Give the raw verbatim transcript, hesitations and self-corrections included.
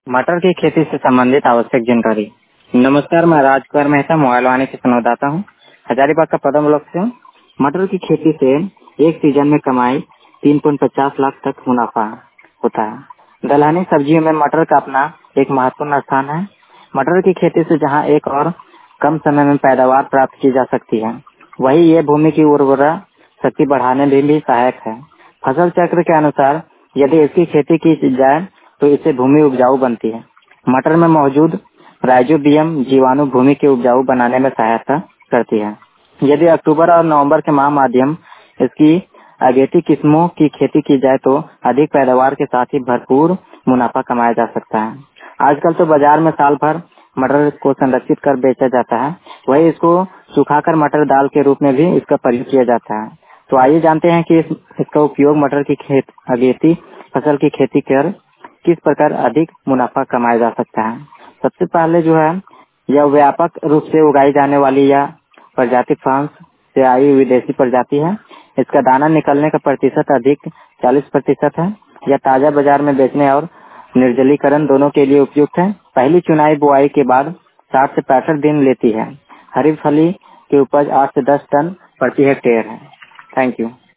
मटर की खेती से संबंधित आवश्यक जानकारी। नमस्कार, मैं राजकुमार मेहता मोबाइल वाणी से संवाददाता हूँ। हजारीबाग का पदम ब्लॉक से। मटर की खेती से एक सीजन में कमाई तीन पॉइंट पचास लाख तक मुनाफा होता है। दलहनी सब्जियों में मटर का अपना एक महत्वपूर्ण स्थान है। मटर की खेती से जहाँ एक और कम समय में पैदावार प्राप्त की जा सकती है, वही ये भूमि की उर्वरा शक्ति बढ़ाने में भी सहायक है। फसल चक्र के अनुसार यदि इसकी खेती की जाए तो इससे भूमि उपजाऊ बनती है। मटर में मौजूद राइजोबियम जीवाणु भूमि के उपजाऊ बनाने में सहायता करती है। यदि अक्टूबर और नवंबर के माह माध्यम इसकी अगेती किस्मों की खेती की जाए तो अधिक पैदावार के साथ ही भरपूर मुनाफा कमाया जा सकता है। आजकल तो बाजार में साल भर मटर को संरक्षित कर बेचा जाता है, वही इसको सुखाकर मटर दाल के रूप में भी इसका प्रयोग किया जाता है। तो आइए जानते हैं कि इस, इसका उपयोग मटर की खेत अगेती फसल की खेती कर किस प्रकार अधिक मुनाफा कमाया जा सकता है। सबसे पहले जो है, यह व्यापक रूप से उगाई जाने वाली या प्रजाति फ्रांस से आई विदेशी प्रजाति है। इसका दाना निकलने का प्रतिशत अधिक चालीस प्रतिशत है। यह ताजा बाजार में बेचने और निर्जलीकरण दोनों के लिए उपयुक्त है। पहली चुनाई बुआई के बाद साठ से पैंसठ दिन लेती है। हरी फली की उपज आठ से दस टन प्रति हेक्टेयर है। Thank you.